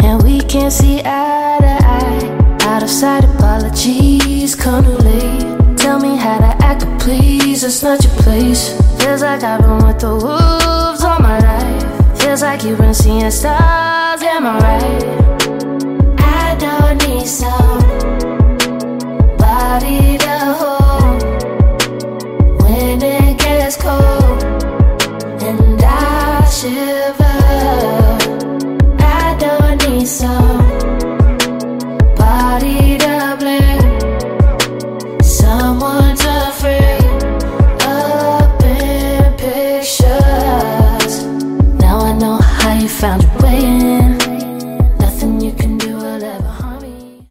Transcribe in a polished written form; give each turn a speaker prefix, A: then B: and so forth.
A: and we can't see eye to eye. Out of sight, apologies come too late. Tell me how to act, but please, it's not your place. Feels like I've been with the wolves all my life. Feels like you've been seeing stars, am I right? I don't need somebody to hold when it gets cold and I shiver. I don't need some